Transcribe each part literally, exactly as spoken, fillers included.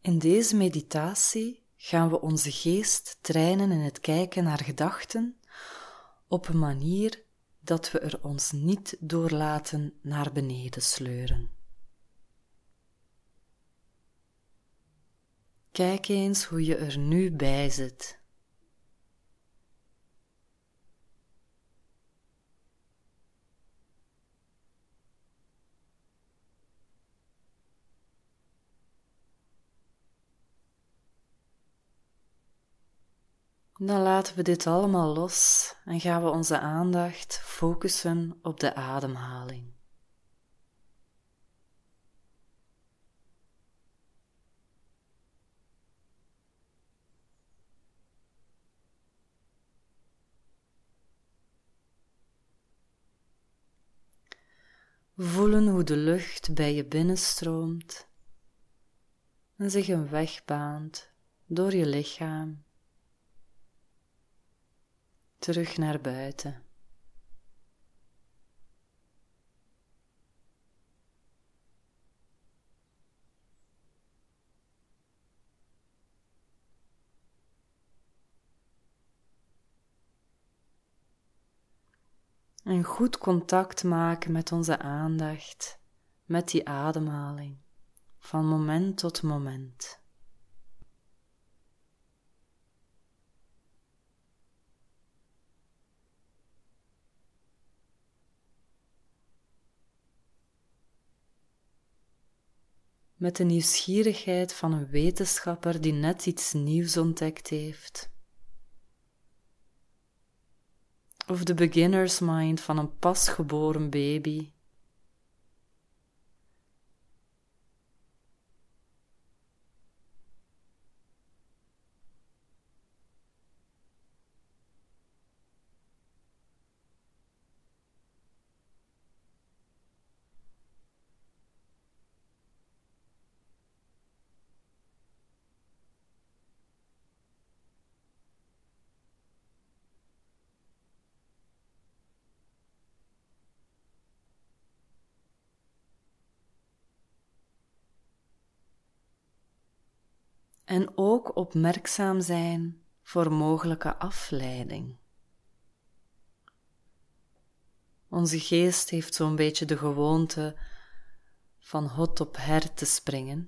In deze meditatie gaan we onze geest trainen in het kijken naar gedachten op een manier dat we er ons niet door laten naar beneden sleuren. Kijk eens hoe je er nu bij zit. Dan laten we dit allemaal los en gaan we onze aandacht focussen op de ademhaling. Voelen hoe de lucht bij je binnenstroomt en zich een weg baant door je lichaam terug naar buiten. En goed contact maken met onze aandacht, met die ademhaling, van moment tot moment. Met de nieuwsgierigheid van een wetenschapper die net iets nieuws ontdekt heeft. Of de beginner's mind van een pasgeboren baby. En ook opmerkzaam zijn voor mogelijke afleiding. Onze geest heeft zo'n beetje de gewoonte van hot op her te springen.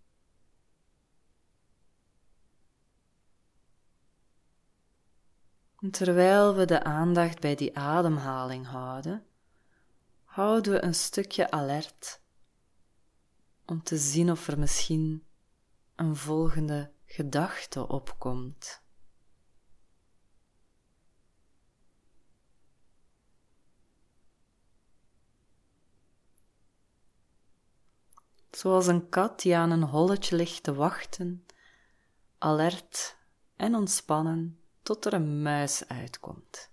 En terwijl we de aandacht bij die ademhaling houden, houden we een stukje alert om te zien of er misschien een volgende gedachte opkomt. Zoals een kat die aan een holletje ligt te wachten, alert en ontspannen tot er een muis uitkomt.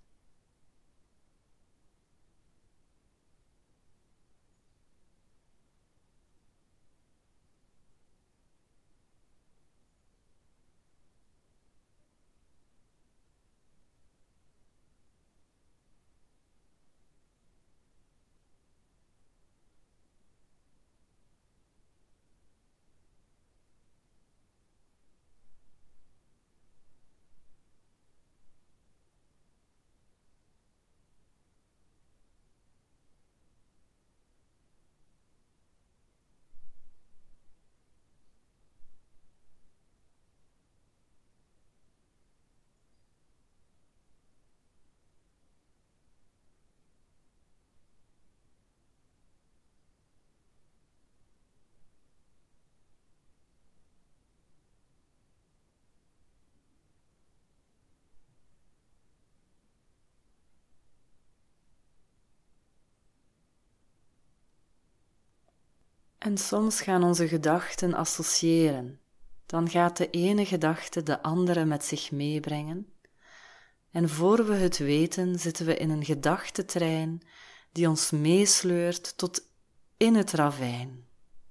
En soms gaan onze gedachten associëren. Dan gaat de ene gedachte de andere met zich meebrengen. En voor we het weten zitten we in een gedachtentrein die ons meesleurt tot in het ravijn.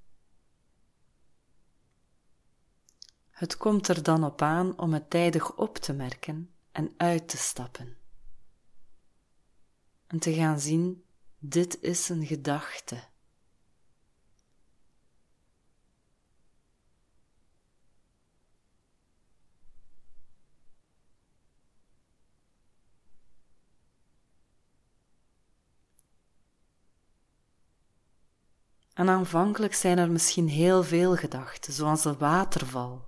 Het komt er dan op aan om het tijdig op te merken en uit te stappen. En te gaan zien, dit is een gedachte. En aanvankelijk zijn er misschien heel veel gedachten, zoals een waterval.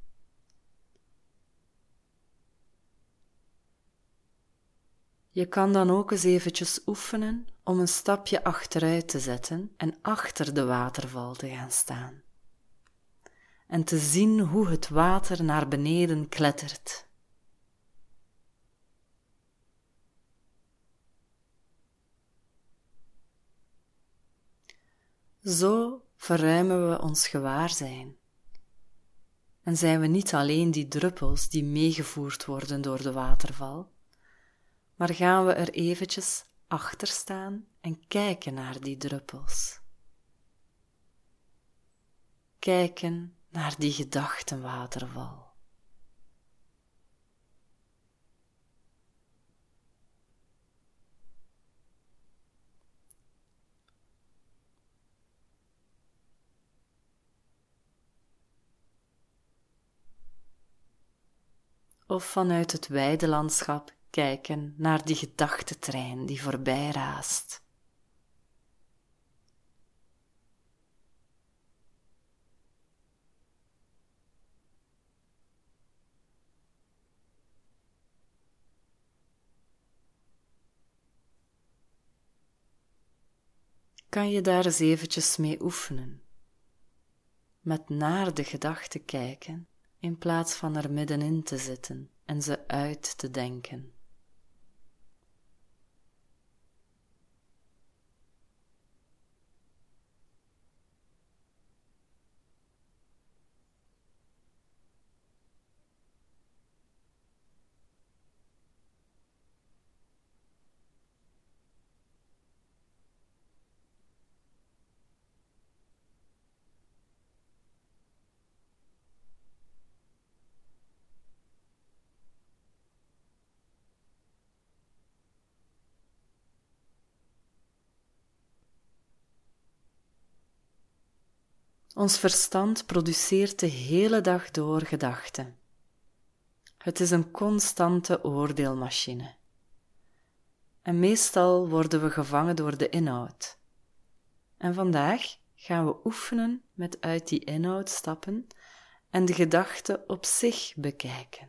Je kan dan ook eens eventjes oefenen om een stapje achteruit te zetten en achter de waterval te gaan staan. En te zien hoe het water naar beneden klettert. Zo verruimen we ons gewaarzijn. En zijn we niet alleen die druppels die meegevoerd worden door de waterval, maar gaan we er eventjes achter staan en kijken naar die druppels. Kijken naar die gedachtenwaterval. Of vanuit het weidelandschap kijken naar die gedachtentrein die voorbij raast. Kan je daar eens eventjes mee oefenen, met naar de gedachten kijken in plaats van er middenin te zitten en ze uit te denken. Ons verstand produceert de hele dag door gedachten. Het is een constante oordeelmachine. En meestal worden we gevangen door de inhoud. En vandaag gaan we oefenen met uit die inhoud stappen en de gedachte op zich bekijken.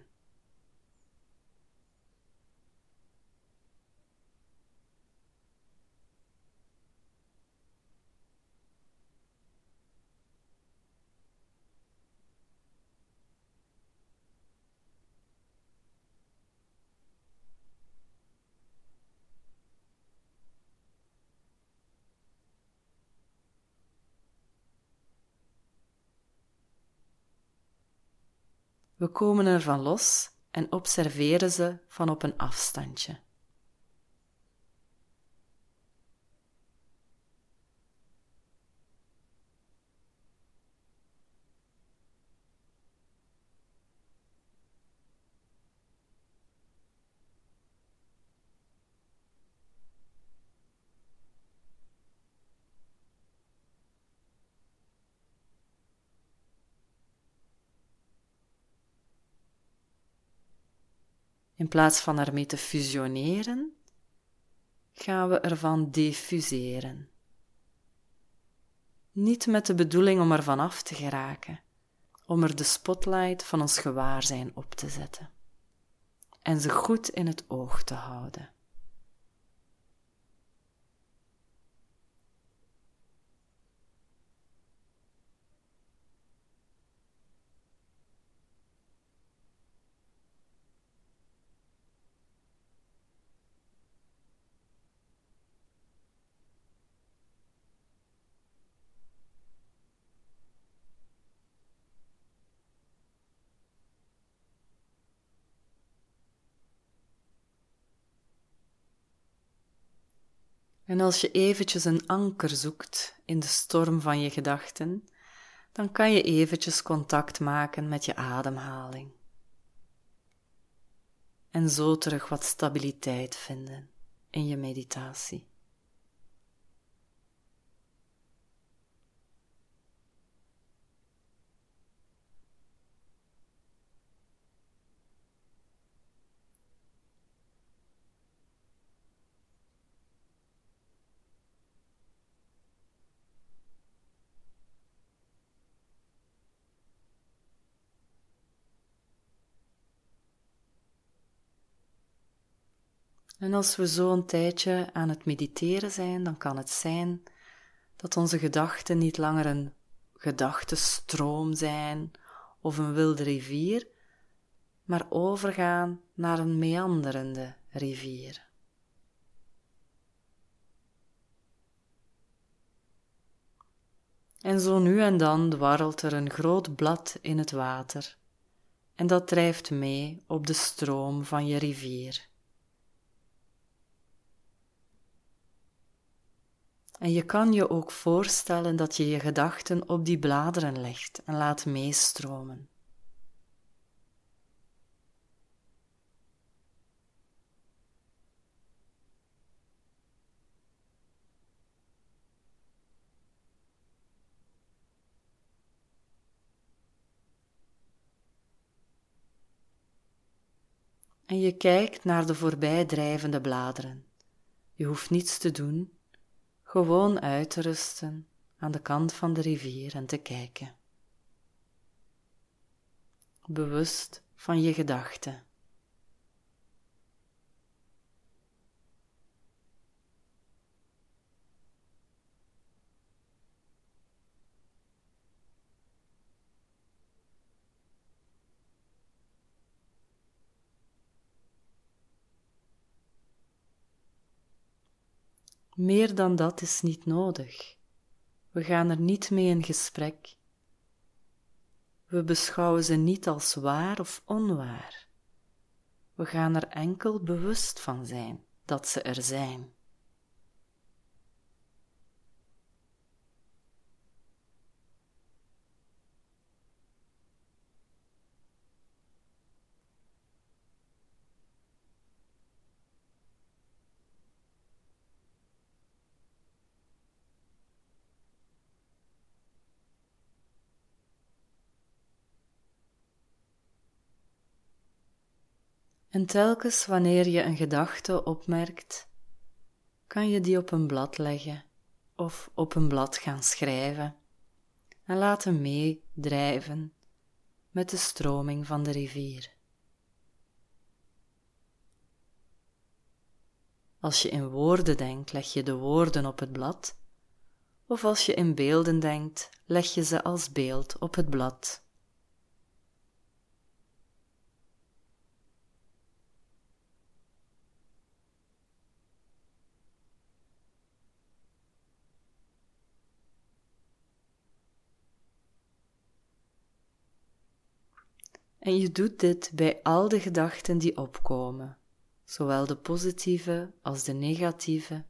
We komen ervan los en observeren ze van op een afstandje. In plaats van ermee te fusioneren, gaan we ervan defuseren. Niet met de bedoeling om ervan af te geraken, om er de spotlight van ons gewaarzijn op te zetten en ze goed in het oog te houden. En als je eventjes een anker zoekt in de storm van je gedachten, dan kan je eventjes contact maken met je ademhaling. En zo terug wat stabiliteit vinden in je meditatie. En als we zo een tijdje aan het mediteren zijn, dan kan het zijn dat onze gedachten niet langer een gedachtenstroom zijn of een wilde rivier, maar overgaan naar een meanderende rivier. En zo nu en dan dwarrelt er een groot blad in het water en dat drijft mee op de stroom van je rivier. En je kan je ook voorstellen dat je je gedachten op die bladeren legt en laat meestromen. En je kijkt naar de voorbijdrijvende bladeren. Je hoeft niets te doen, gewoon uit te rusten aan de kant van de rivier en te kijken. Bewust van je gedachten. Meer dan dat is niet nodig. We gaan er niet mee in gesprek. We beschouwen ze niet als waar of onwaar. We gaan er enkel bewust van zijn dat ze er zijn. En telkens wanneer je een gedachte opmerkt, kan je die op een blad leggen of op een blad gaan schrijven en laten meedrijven met de stroming van de rivier. Als je in woorden denkt, leg je de woorden op het blad, of als je in beelden denkt, leg je ze als beeld op het blad. En je doet dit bij al de gedachten die opkomen, zowel de positieve als de negatieve,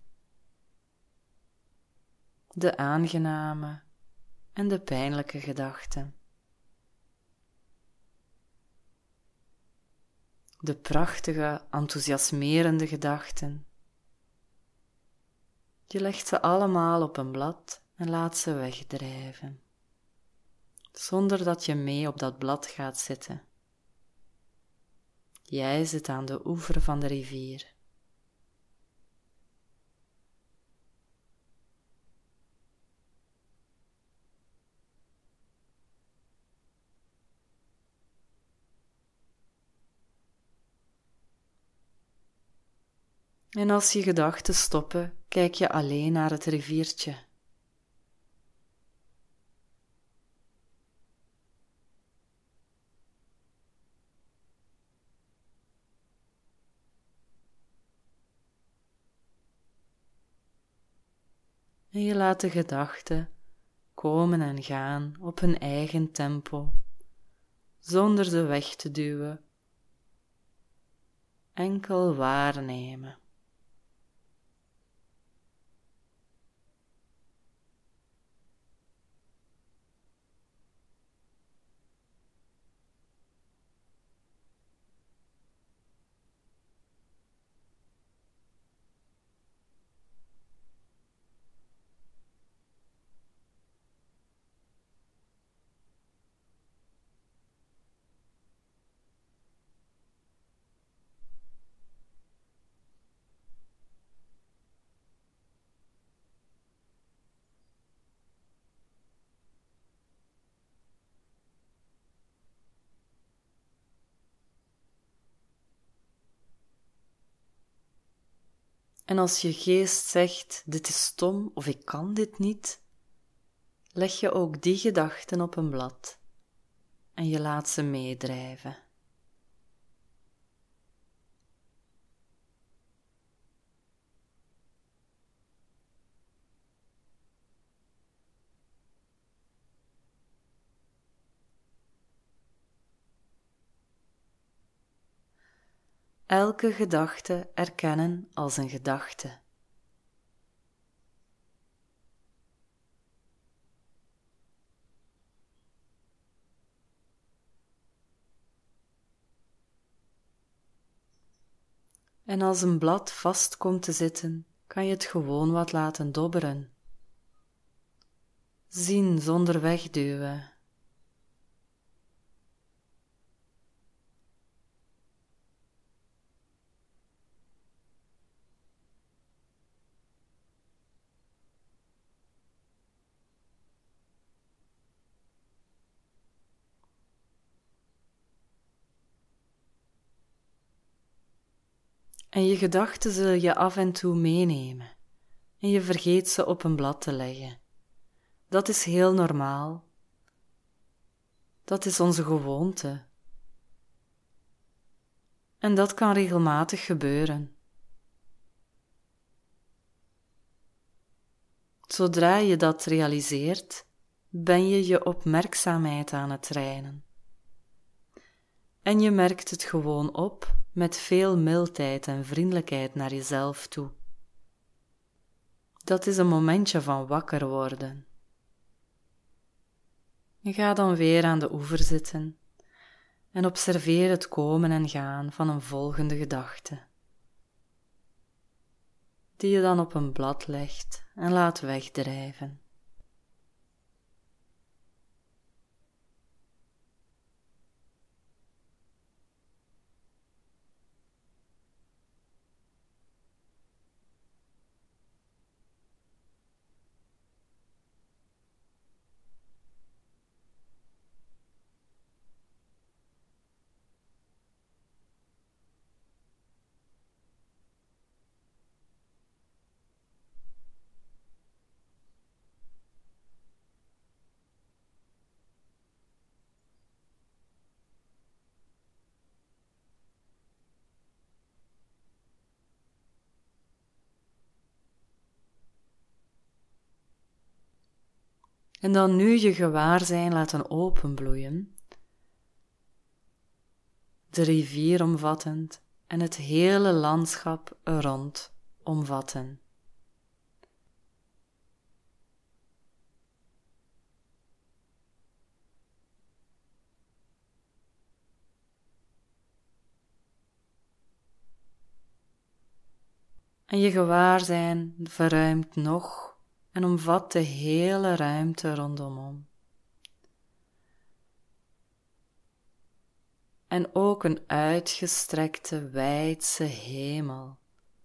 de aangename en de pijnlijke gedachten, de prachtige, enthousiasmerende gedachten. Je legt ze allemaal op een blad en laat ze wegdrijven, zonder dat je mee op dat blad gaat zitten. Jij zit aan de oever van de rivier. En als je gedachten stoppen, kijk je alleen naar het riviertje. En je laat de gedachten komen en gaan op hun eigen tempo, zonder ze weg te duwen. Enkel waarnemen. En als je geest zegt, dit is stom of ik kan dit niet, leg je ook die gedachten op een blad en je laat ze meedrijven. Elke gedachte erkennen als een gedachte. En als een blad vast komt te zitten, kan je het gewoon wat laten dobberen. Zien zonder wegduwen. En je gedachten zul je af en toe meenemen en je vergeet ze op een blad te leggen. Dat is heel normaal. Dat is onze gewoonte. En dat kan regelmatig gebeuren. Zodra je dat realiseert, ben je je opmerkzaamheid aan het trainen. En je merkt het gewoon op met veel mildheid en vriendelijkheid naar jezelf toe. Dat is een momentje van wakker worden. Je gaat dan weer aan de oever zitten en observeer het komen en gaan van een volgende gedachte, die je dan op een blad legt en laat wegdrijven. En dan nu je gewaarzijn laten openbloeien, de rivier omvattend en het hele landschap er rond omvatten. En je gewaarzijn verruimt nog en omvat de hele ruimte rondomom. En ook een uitgestrekte, wijdse hemel.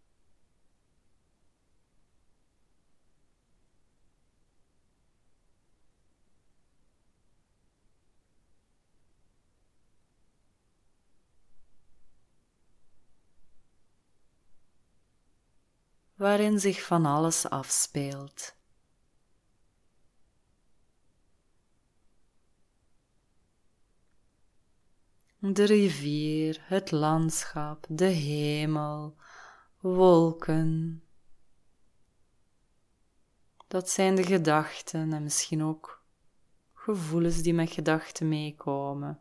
Waarin zich van alles afspeelt. De rivier, het landschap, de hemel, wolken. Dat zijn de gedachten en misschien ook gevoelens die met gedachten meekomen.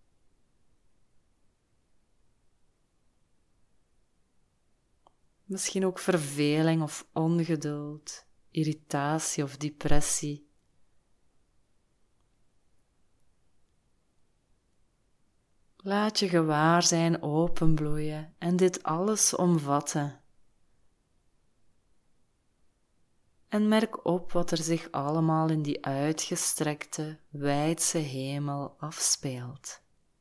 Misschien ook verveling of ongeduld, irritatie of depressie. Laat je gewaarzijn openbloeien en dit alles omvatten. En merk op wat er zich allemaal in die uitgestrekte, wijdse hemel afspeelt.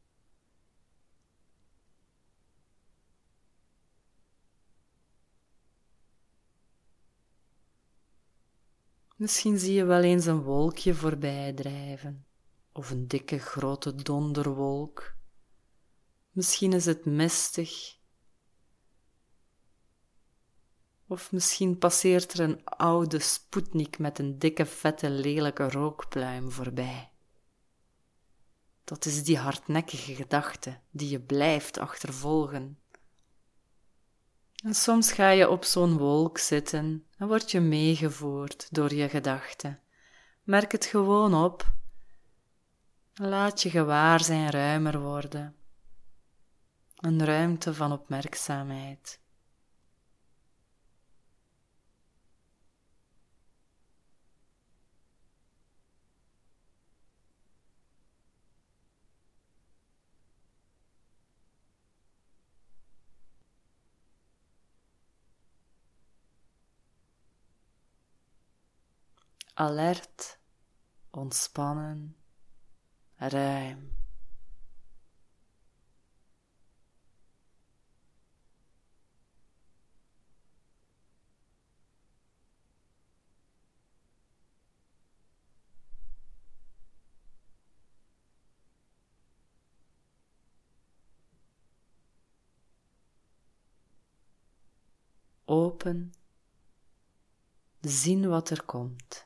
Misschien zie je wel eens een wolkje voorbij drijven, of een dikke grote donderwolk. Misschien is het mistig, Of misschien passeert er een oude Sputnik met een dikke, vette, lelijke rookpluim voorbij. Dat is die hardnekkige gedachte die je blijft achtervolgen. En soms ga je op zo'n wolk zitten en word je meegevoerd door je gedachten. Merk het gewoon op. Laat je gewaarzijn ruimer worden. Een ruimte van opmerkzaamheid. Alert, ontspannen, ruim. Open, zien wat er komt.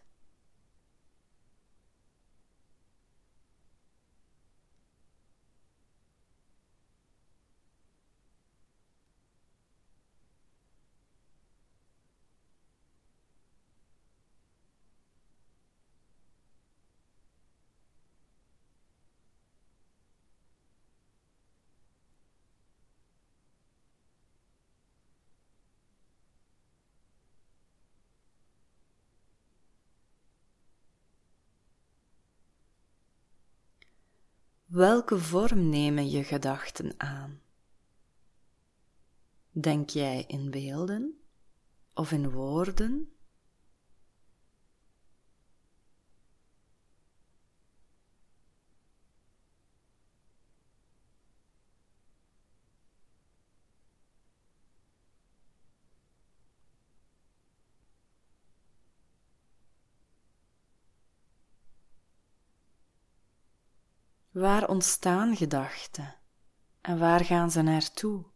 Welke vorm nemen je gedachten aan? Denk jij in beelden of in woorden? Waar ontstaan gedachten en waar gaan ze naartoe?